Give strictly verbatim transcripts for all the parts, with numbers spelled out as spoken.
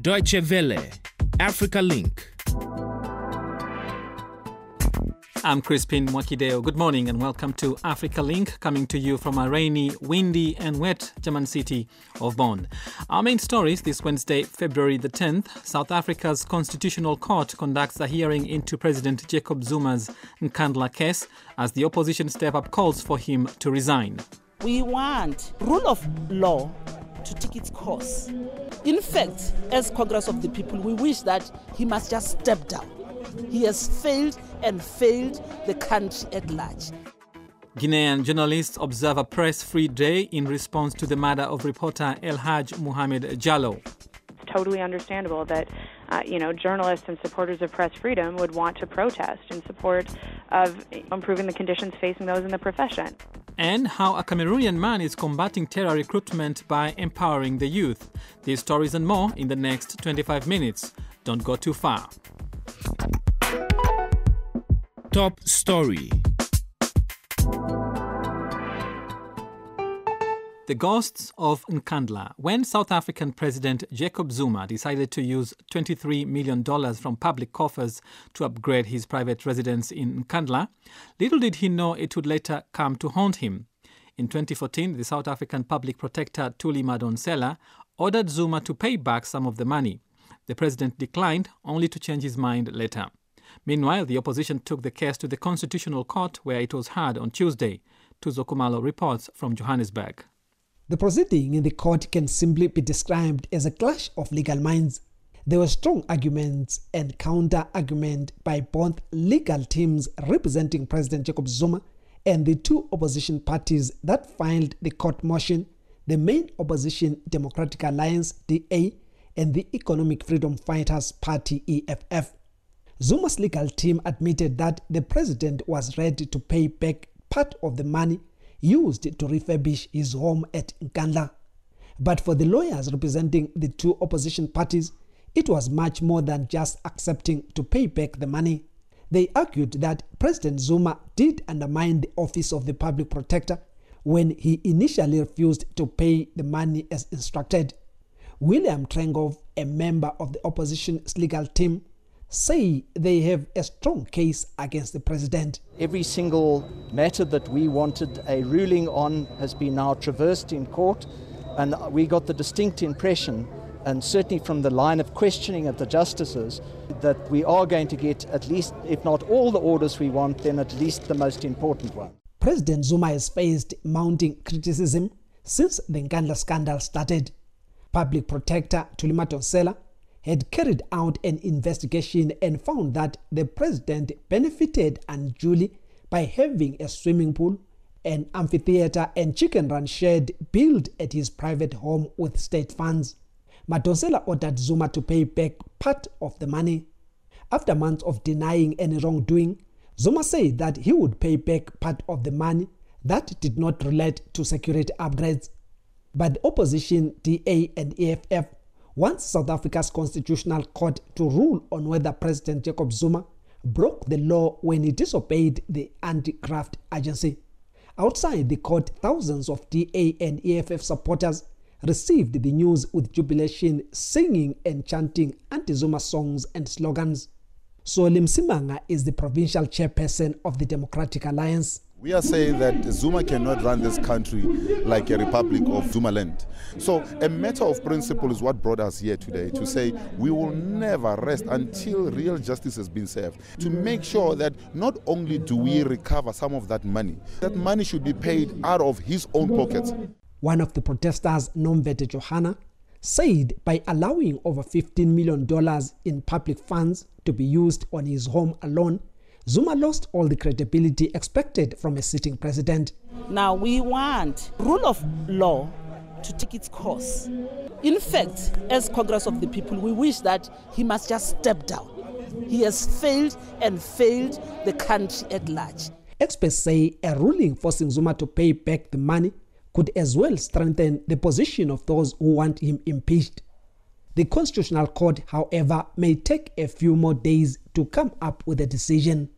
Deutsche Welle, Africa Link. I'm Crispin Mwakideo. Good morning and welcome to Africa Link, coming to you from a rainy, windy and wet German city of Bonn. Our main stories this Wednesday, February the tenth. South Africa's Constitutional Court conducts a hearing into President Jacob Zuma's Nkandla case as the opposition step-up calls for him to resign. We want rule of law to take its course. In fact, as Congress of the People, we wish that he must just step down. He has failed and failed the country at large. Guinean journalists observe a press-free day in response to the murder of reporter El Haj Mohamed Jallow. It's totally understandable that uh, you know, journalists and supporters of press freedom would want to protest in support of improving the conditions facing those in the profession. And how a Cameroonian man is combating terror recruitment by empowering the youth. These stories and more in the next twenty-five minutes. Don't go too far. Top story. The ghosts of Nkandla. When South African President Jacob Zuma decided to use twenty-three million dollars from public coffers to upgrade his private residence in Nkandla, little did he know it would later come to haunt him. In twenty fourteen, the South African public protector Thuli Madonsela ordered Zuma to pay back some of the money. The president declined, only to change his mind later. Meanwhile, the opposition took the case to the Constitutional Court, where it was heard on Tuesday. Tuzo Kumalo reports from Johannesburg. The proceeding in the court can simply be described as a clash of legal minds. There were strong arguments and counter-argument by both legal teams representing President Jacob Zuma and the two opposition parties that filed the court motion, the main opposition Democratic Alliance, D A, and the Economic Freedom Fighters Party, E F F. Zuma's legal team admitted that the president was ready to pay back part of the money used to refurbish his home at Nkandla. But for the lawyers representing the two opposition parties, it was much more than just accepting to pay back the money. They argued that President Zuma did undermine the office of the public protector when he initially refused to pay the money as instructed. William Trengov, a member of the opposition's legal team, say they have a strong case against the president. Every single matter that we wanted a ruling on has been now traversed in court, and we got the distinct impression, and certainly from the line of questioning of the justices, that we are going to get at least, if not all the orders we want, then at least the most important one. President Zuma has faced mounting criticism since the Nkandla scandal started. Public protector Thuli Madonsela had carried out an investigation and found that the president benefited unduly by having a swimming pool, an amphitheater and chicken run shed built at his private home with state funds. Madonsela ordered Zuma to pay back part of the money. After months of denying any wrongdoing, Zuma said that he would pay back part of the money that did not relate to security upgrades. But the opposition, D A and E F F, wants South Africa's Constitutional Court to rule on whether President Jacob Zuma broke the law when he disobeyed the anti-graft agency. Outside the court, thousands of D A and E F F supporters received the news with jubilation, singing and chanting anti-Zuma songs and slogans. Solim Simanga is the provincial chairperson of the Democratic Alliance. We are saying that Zuma cannot run this country like a republic of Zumaland. So a matter of principle is what brought us here today, to say we will never rest until real justice has been served, to make sure that not only do we recover some of that money, that money should be paid out of his own pockets. One of the protesters, Nomvete Johanna, said by allowing over fifteen million dollars in public funds to be used on his home alone, Zuma lost all the credibility expected from a sitting president. Now we want rule of law to take its course. In fact, as Congress of the People, we wish that he must just step down. He has failed and failed the country at large. Experts say a ruling forcing Zuma to pay back the money could as well strengthen the position of those who want him impeached. The Constitutional Court, however, may take a few more days to come up with a decision.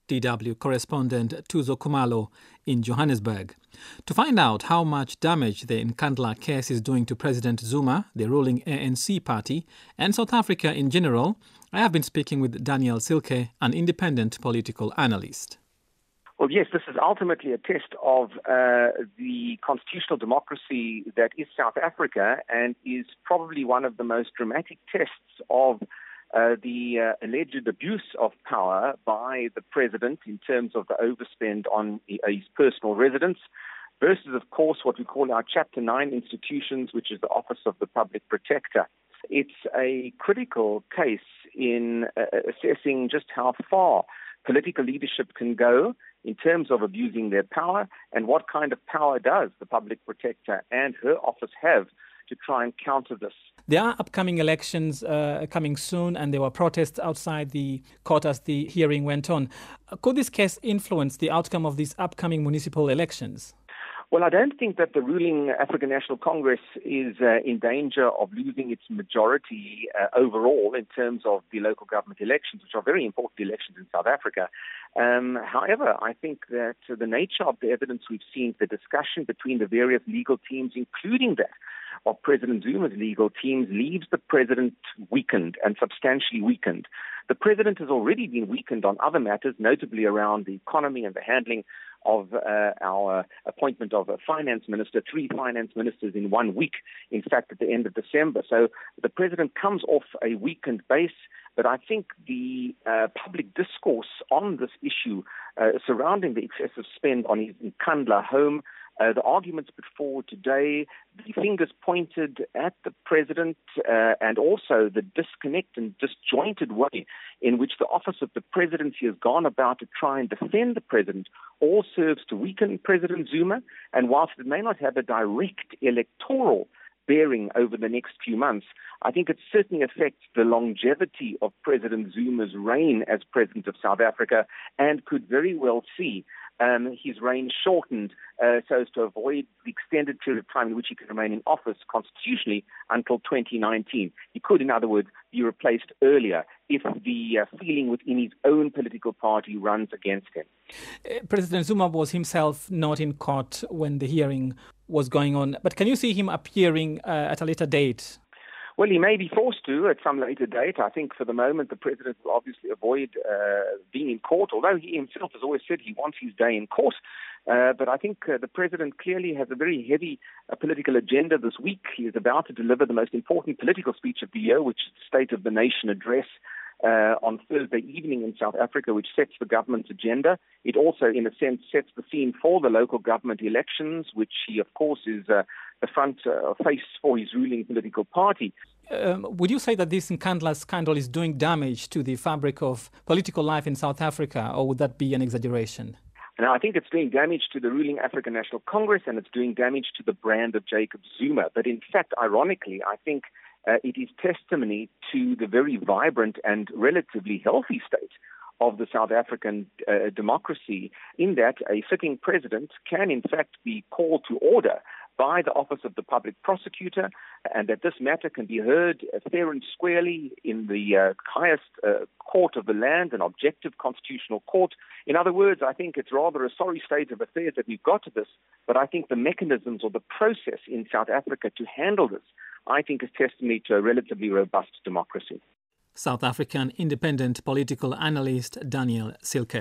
D W correspondent Tuzo Kumalo in Johannesburg. To find out how much damage the Nkandla case is doing to President Zuma, the ruling A N C party, and South Africa in general, I have been speaking with Daniel Silke, an independent political analyst. Well, yes, this is ultimately a test of uh, the constitutional democracy that is South Africa, and is probably one of the most dramatic tests of uh, the uh, alleged abuse of power by the president in terms of the overspend on his personal residence, versus, of course, what we call our Chapter nine institutions, which is the Office of the Public Protector. It's a critical case in uh, assessing just how far political leadership can go in terms of abusing their power, and what kind of power does the public protector and her office have to try and counter this. There are upcoming elections uh, coming soon, and there were protests outside the court as the hearing went on. Could this case influence the outcome of these upcoming municipal elections? Well, I don't think that the ruling African National Congress is uh, in danger of losing its majority uh, overall in terms of the local government elections, which are very important elections in South Africa. Um, however, I think that uh, the nature of the evidence we've seen, the discussion between the various legal teams, including that of President Zuma's legal teams, leaves the president weakened and substantially weakened. The president has already been weakened on other matters, notably around the economy and the handling of uh, our appointment of a finance minister, three finance ministers in one week, in fact, at the end of December. So the president comes off a weakened base, but I think the uh, public discourse on this issue uh, surrounding the excessive spend on his Nkandla home, Uh, the arguments put forward today, the fingers pointed at the president, uh, and also the disconnect and disjointed way in which the office of the presidency has gone about to try and defend the president, all serves to weaken President Zuma. And whilst it may not have a direct electoral bearing over the next few months, I think it certainly affects the longevity of President Zuma's reign as president of South Africa, and could very well see Um, his reign shortened uh, so as to avoid the extended period of time in which he can remain in office constitutionally until twenty nineteen. He could, in other words, be replaced earlier if the uh, feeling within his own political party runs against him. Uh, President Zuma was himself not in court when the hearing was going on, but can you see him appearing uh, at a later date? Well, he may be forced to at some later date. I think for the moment the president will obviously avoid uh, being in court, although he himself has always said he wants his day in court. Uh, but I think uh, the president clearly has a very heavy uh, political agenda this week. He is about to deliver the most important political speech of the year, which is the State of the Nation address uh, on Thursday evening in South Africa, which sets the government's agenda. It also, in a sense, sets the scene for the local government elections, which he, of course, is uh, the front uh, face for his ruling political party. Um, would you say that this Nkandla scandal is doing damage to the fabric of political life in South Africa, or would that be an exaggeration? Now, I think it's doing damage to the ruling African National Congress, and it's doing damage to the brand of Jacob Zuma. But in fact, ironically, I think uh, it is testimony to the very vibrant and relatively healthy state of the South African uh, democracy, in that a sitting president can in fact be called to order by the Office of the Public Prosecutor, and that this matter can be heard fair and squarely in the uh, highest uh, court of the land, an objective constitutional court. In other words, I think it's rather a sorry state of affairs that we've got to this, but I think the mechanisms or the process in South Africa to handle this, I think, is testimony to a relatively robust democracy. South African independent political analyst Daniel Silke.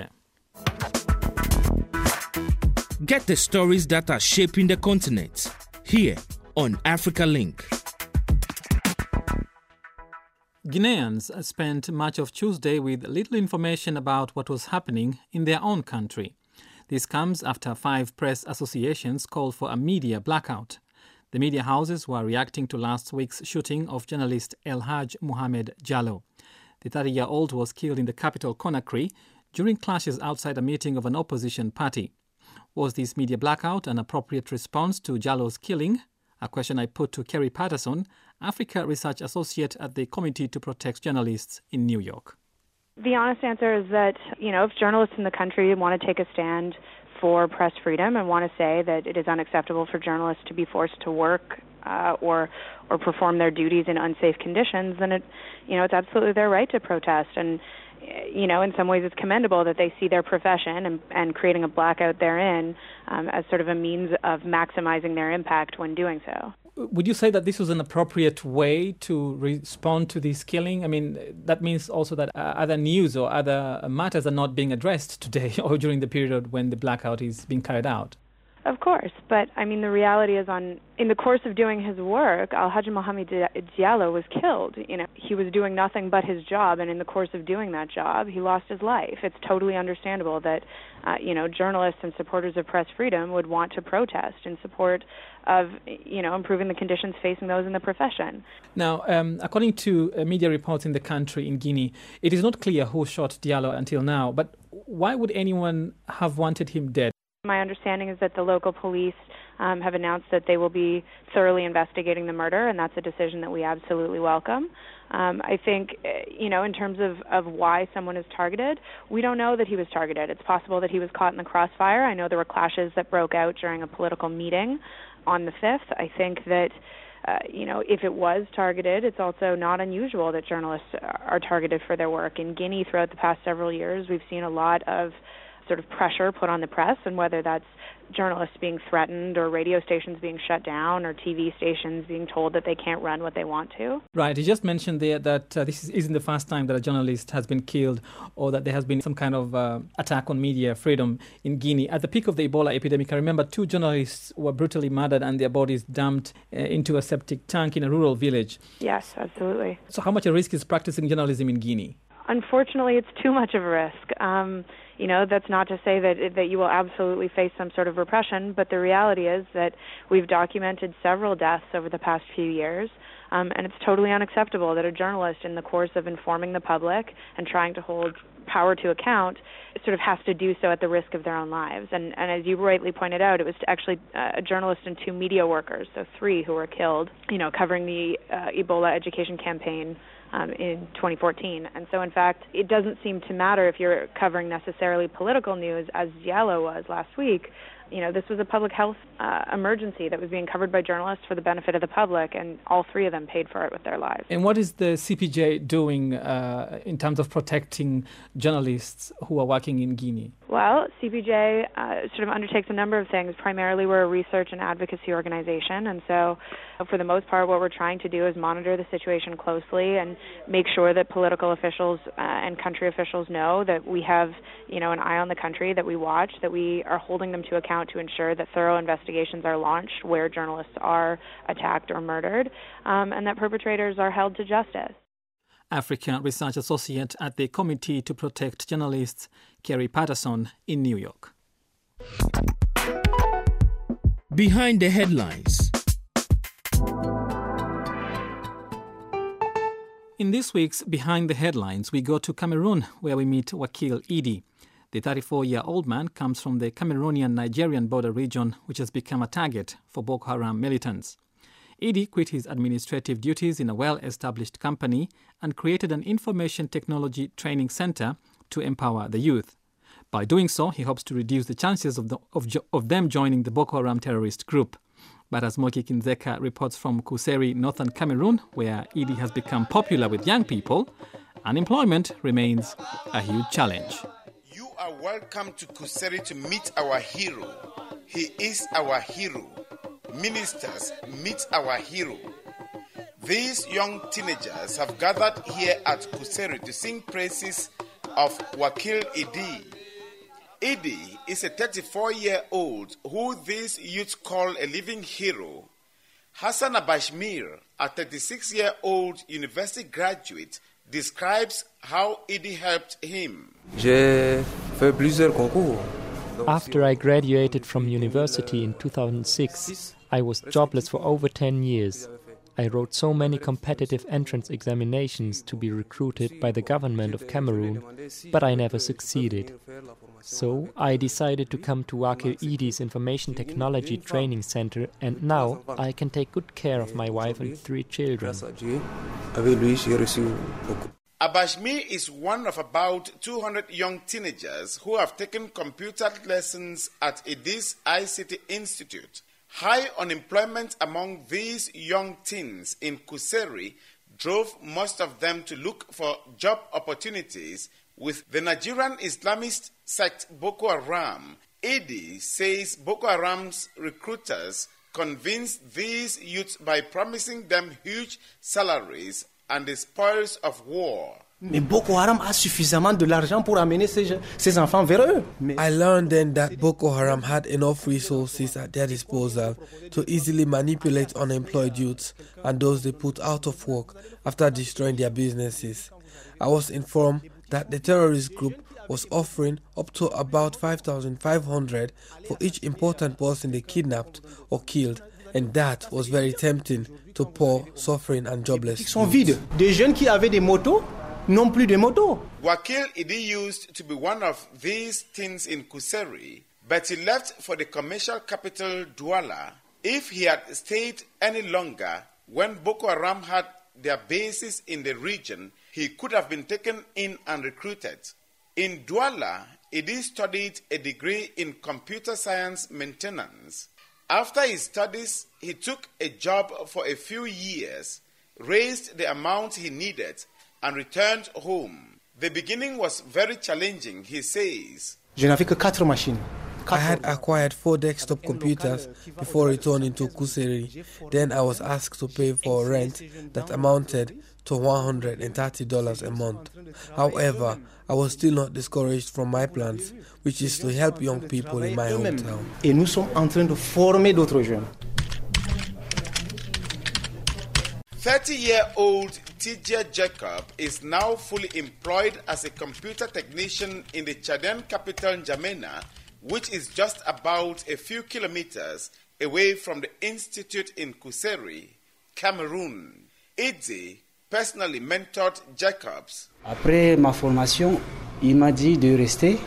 Get the stories that are shaping the continent here on Africa Link. Guineans spent much of Tuesday with little information about what was happening in their own country. This comes after five press associations called for a media blackout. The media houses were reacting to last week's shooting of journalist El Haj Mohamed Jallow. The thirty-year-old was killed in the capital Conakry during clashes outside a meeting of an opposition party. Was this media blackout an appropriate response to Jallow's killing? A question I put to Kerry Patterson, Africa Research Associate at the Committee to Protect Journalists in New York. The honest answer is that, you know, if journalists in the country want to take a stand for press freedom and want to say that it is unacceptable for journalists to be forced to work uh, or or perform their duties in unsafe conditions, then it, you know, it's absolutely their right to protest. And you know, in some ways it's commendable that they see their profession and, and creating a blackout therein um, as sort of a means of maximizing their impact when doing so. Would you say that this was an appropriate way to respond to this killing? I mean, that means also that uh, other news or other matters are not being addressed today or during the period when the blackout is being carried out. Of course, but I mean, the reality is, on in the course of doing his work, Alhaji Mohamed Diallo was killed. You know, he was doing nothing but his job, and in the course of doing that job, he lost his life. It's totally understandable that, uh, you know, journalists and supporters of press freedom would want to protest in support of, you know, improving the conditions facing those in the profession. Now, um, according to uh, media reports in the country, in Guinea, it is not clear who shot Diallo until now. But why would anyone have wanted him dead? My understanding is that the local police um, have announced that they will be thoroughly investigating the murder, and that's a decision that we absolutely welcome. Um, I think, you know, in terms of, of why someone is targeted, we don't know that he was targeted. It's possible that he was caught in the crossfire. I know there were clashes that broke out during a political meeting on the fifth. I think that, uh, you know, if it was targeted, it's also not unusual that journalists are targeted for their work. In Guinea, throughout the past several years, we've seen a lot of sort of pressure put on the press, and whether that's journalists being threatened or radio stations being shut down or T V stations being told that they can't run what they want to. Right. You just mentioned there that uh, this isn't the first time that a journalist has been killed or that there has been some kind of uh, attack on media freedom in Guinea. At the peak of the Ebola epidemic, I remember two journalists were brutally murdered and their bodies dumped uh, into a septic tank in a rural village. Yes, absolutely. So how much a risk is practicing journalism in Guinea? Unfortunately, it's too much of a risk. Um, you know, that's not to say that that you will absolutely face some sort of repression, but the reality is that we've documented several deaths over the past few years, um, and it's totally unacceptable that a journalist, in the course of informing the public and trying to hold power to account, sort of has to do so at the risk of their own lives. And, and as you rightly pointed out, it was actually uh, a journalist and two media workers, so three who were killed, you know, covering the uh, Ebola education campaign Um, in twenty fourteen. And so, in fact, it doesn't seem to matter if you're covering necessarily political news, as Diallo was last week. You know, this was a public health uh, emergency that was being covered by journalists for the benefit of the public, and all three of them paid for it with their lives. And what is the C P J doing uh, in terms of protecting journalists who are working in Guinea? Well, C P J uh, sort of undertakes a number of things. Primarily, we're a research and advocacy organization, and so for the most part, what we're trying to do is monitor the situation closely and make sure that political officials uh, and country officials know that we have, you know, an eye on the country, that we watch, that we are holding them to account to ensure that thorough investigations are launched where journalists are attacked or murdered, um, and that perpetrators are held to justice. Africa Research Associate at the Committee to Protect Journalists, Kerry Patterson in New York. Behind the headlines. In this week's Behind the Headlines, we go to Cameroon, where we meet Wakil Idi. The thirty-four-year-old man comes from the Cameroonian-Nigerian border region, which has become a target for Boko Haram militants. Idi quit his administrative duties in a well-established company and created an information technology training center to empower the youth. By doing so, he hopes to reduce the chances of, the, of, jo- of them joining the Boko Haram terrorist group. But as Moki Kinzeka reports from Kuseri, northern Cameroon, where Idi has become popular with young people, unemployment remains a huge challenge. You are welcome to Kuseri to meet our hero. He is our hero. Ministers, meet our hero. These young teenagers have gathered here at Kuseri to sing praises of Wakil Idi. Idi is a thirty-four-year-old who these youths call a living hero. Hassan Abashmir, a thirty-six-year-old university graduate, describes how Idi helped him. After I graduated from university in two thousand six, I was jobless for over ten years. I wrote so many competitive entrance examinations to be recruited by the government of Cameroon, but I never succeeded. So I decided to come to Wakil Idi's Information Technology Training Center, and now I can take good care of my wife and three children. Abashmi is one of about two hundred young teenagers who have taken computer lessons at Idi's I C T Institute. High unemployment among these young teens in Kuseri drove most of them to look for job opportunities with the Nigerian Islamist sect Boko Haram, Idi says Boko Haram's recruiters convinced these youths by promising them huge salaries and the spoils of war. Mais Boko Haram a suffisamment de l'argent pour amener ces, ces enfants vers eux. I learned then that Boko Haram had enough resources at their disposal to easily manipulate unemployed youths and those they put out of work after destroying their businesses. I was informed that the terrorist group was offering up to about five thousand five hundred for each important person they kidnapped or killed, and that was very tempting to poor, suffering and jobless youths. Ils sont vides. Des jeunes qui avaient des motos non plus de motos. Wakil Idi used to be one of these teens in Kuseri, but he left for the commercial capital Douala. If he had stayed any longer when Boko Haram had their bases in the region, he could have been taken in and recruited. In Douala, Idi studied a degree in computer science maintenance. After his studies, he took a job for a few years, raised the amount he needed, and returned home. The beginning was very challenging, he says. Je n'avais que quatre machines. I had acquired four desktop computers before returning to Kuseri. Then I was asked to pay for rent that amounted to one hundred thirty dollars a month. However, I was still not discouraged from my plans, which is to help young people in my hometown. Et nous sommes en train de former d'autres jeunes. thirty-year-old Tijia Jacob is now fully employed as a computer technician in the Chadian capital N'Djamena, which is just about a few kilometers away from the institute in Kuseri, Cameroon. Idzi personally mentored Jacobs. Après ma formation, il m'a dit de rester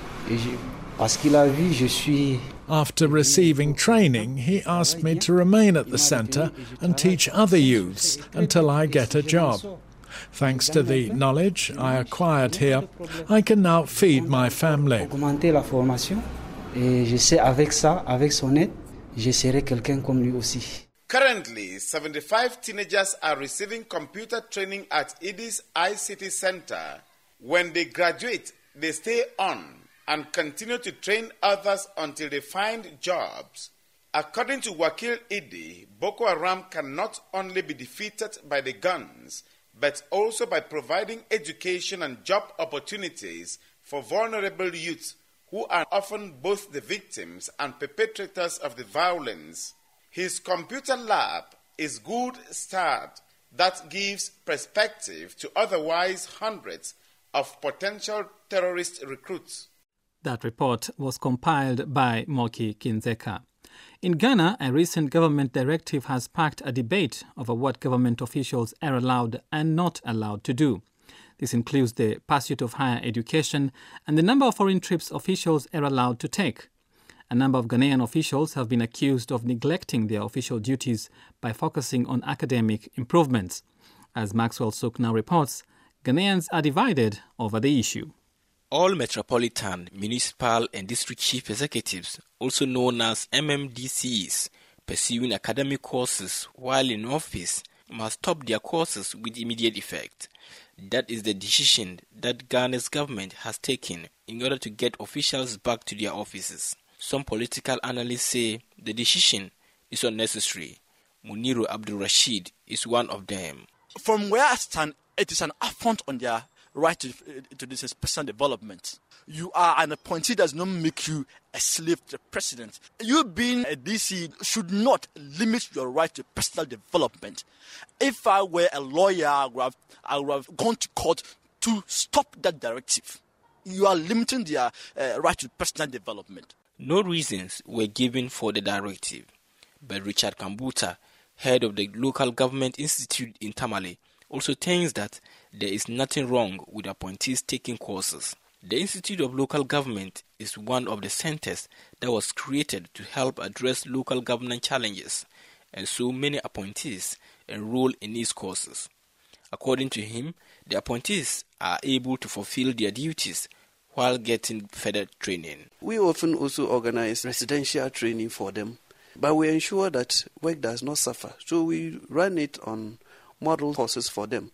parce qu'il a vu je suis. After receiving training, he asked me to remain at the centre and teach other youths until I get a job. Thanks to the knowledge I acquired here, I can now feed my family. Augmenter la formation et je sais avec ça, avec son aide, je serai quelqu'un comme lui aussi. Currently, seventy-five teenagers are receiving computer training at Idi's I C T Center. When they graduate, they stay on and continue to train others until they find jobs. According to Wakil Idi, Boko Haram can not only be defeated by the guns, but also by providing education and job opportunities for vulnerable youth who are often both the victims and perpetrators of the violence. His computer lab is a good start that gives perspective to otherwise hundreds of potential terrorist recruits. That report was compiled by Moki Kinzeka. In Ghana, a recent government directive has sparked a debate over what government officials are allowed and not allowed to do. This includes the pursuit of higher education and the number of foreign trips officials are allowed to take. A number of Ghanaian officials have been accused of neglecting their official duties by focusing on academic improvements. As Maxwell Sook now reports, Ghanaians are divided over the issue. All metropolitan, municipal and district chief executives, also known as M M D Cs, pursuing academic courses while in office must stop their courses with immediate effect. That is the decision that Ghana's government has taken in order to get officials back to their offices. Some political analysts say the decision is unnecessary. Muniru Abdul Rashid is one of them. From where I stand, it is an affront on their right to, to this is personal development. You are an appointee does not make you a slave to the president. You being a D C should not limit your right to personal development. If I were a lawyer, I would have, I would have gone to court to stop that directive. You are limiting their uh, right to personal development. No reasons were given for the directive, but Richard Kambuta, head of the Local Government Institute in Tamale, also thinks that there is nothing wrong with appointees taking courses. The Institute of Local Government is one of the centers that was created to help address local government challenges, and so many appointees enroll in these courses. According to him, the appointees are able to fulfill their duties while getting further training. We often also organize residential training for them, but we ensure that work does not suffer. So we run it on model courses for them.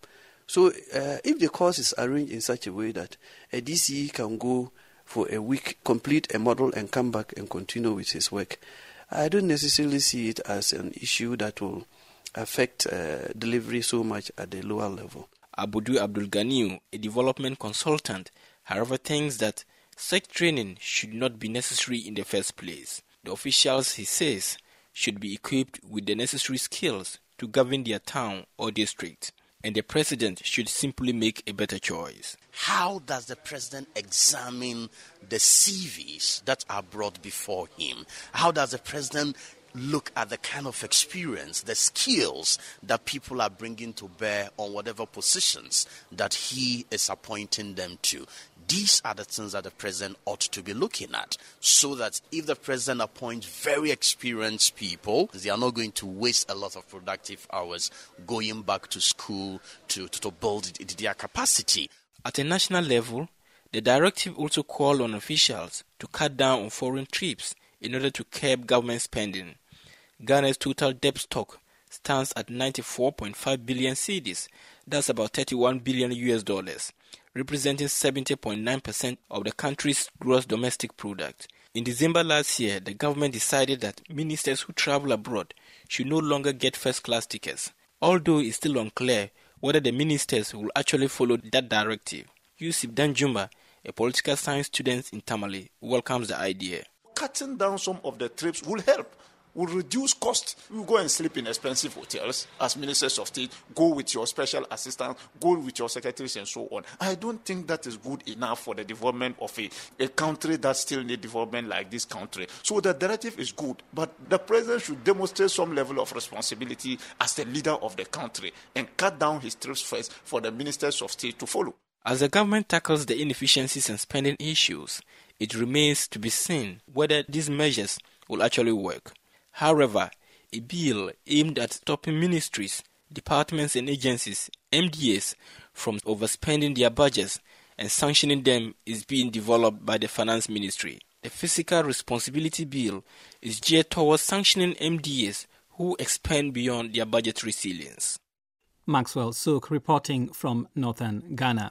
So uh, if the course is arranged in such a way that a D C E can go for a week, complete a model and come back and continue with his work, I don't necessarily see it as an issue that will affect uh, delivery so much at the lower level. Abudu Abdul Ganiu, a development consultant, however, thinks that such training should not be necessary in the first place. The officials, he says, should be equipped with the necessary skills to govern their town or district, and the president should simply make a better choice. How does the president examine the C Vs that are brought before him? How does the president look at the kind of experience, the skills that people are bringing to bear on whatever positions that he is appointing them to? These are the things that the president ought to be looking at, so that if the president appoints very experienced people, they are not going to waste a lot of productive hours going back to school to, to, to build their capacity. At a national level, the directive also called on officials to cut down on foreign trips in order to curb government spending. Ghana's total debt stock stands at ninety-four point five billion cedis, that's about thirty-one billion U S dollars, representing seventy point nine percent of the country's gross domestic product. In December last year, the government decided that ministers who travel abroad should no longer get first-class tickets, although it's still unclear whether the ministers will actually follow that directive. Yusuf Danjuma, a political science student in Tamale, welcomes the idea. Cutting down some of the trips will help, will reduce cost. You go and sleep in expensive hotels as ministers of state, go with your special assistants, go with your secretaries and so on. I don't think that is good enough for the development of a, a country that still needs development like this country. So the directive is good, but the president should demonstrate some level of responsibility as the leader of the country and cut down his trips first for the ministers of state to follow. As the government tackles the inefficiencies and spending issues, it remains to be seen whether these measures will actually work. However, a bill aimed at stopping ministries, departments and agencies, M D As, from overspending their budgets and sanctioning them is being developed by the Finance Ministry. The Fiscal Responsibility Bill is geared towards sanctioning M D As who expend beyond their budgetary ceilings. Maxwell Sook reporting from northern Ghana.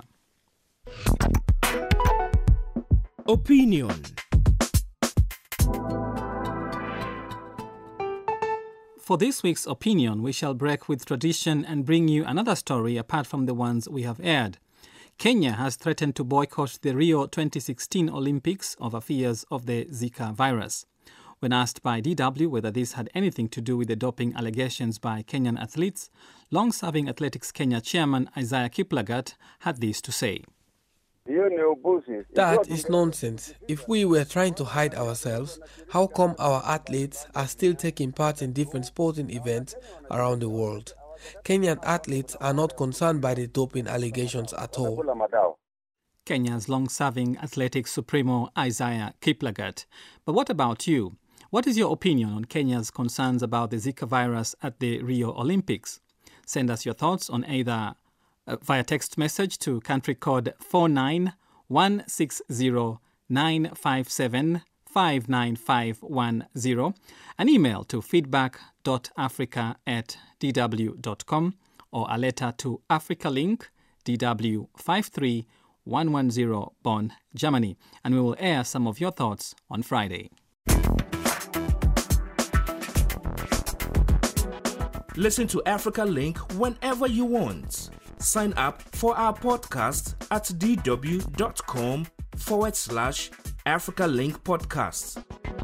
Opinion. For this week's opinion, we shall break with tradition and bring you another story apart from the ones we have aired. Kenya has threatened to boycott the Rio twenty sixteen Olympics over fears of the Zika virus. When asked by D W whether this had anything to do with the doping allegations by Kenyan athletes, long-serving Athletics Kenya chairman Isaiah Kiplagat had this to say. That is nonsense. If we were trying to hide ourselves, how come our athletes are still taking part in different sporting events around the world? Kenyan athletes are not concerned by the doping allegations at all. Kenya's long-serving Athletics Supremo Isaiah Kiplagat. But what about you? What is your opinion on Kenya's concerns about the Zika virus at the Rio Olympics? Send us your thoughts on either uh, via text message to country code four nine one six zero nine five seven five nine five one zero, an email to feedback.africa at dw.com, or a letter to AfricaLink, D W five three one one zero, Bonn, Germany, and we will air some of your thoughts on Friday. Listen to Africa Link whenever you want. Sign up for our podcast at dw.com forward slash Africa Link Podcasts.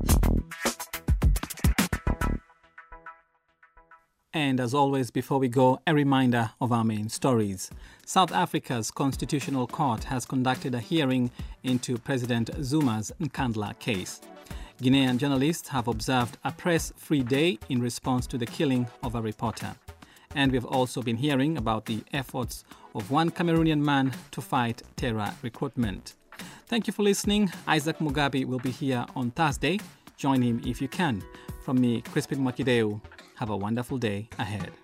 And as always, before we go, a reminder of our main stories. South Africa's Constitutional Court has conducted a hearing into President Zuma's Nkandla case. Guinean journalists have observed a press-free day in response to the killing of a reporter. And we've also been hearing about the efforts of one Cameroonian man to fight terror recruitment. Thank you for listening. Isaac Mugabe will be here on Thursday. Join him if you can. From me, Crispin Makideu, have a wonderful day ahead.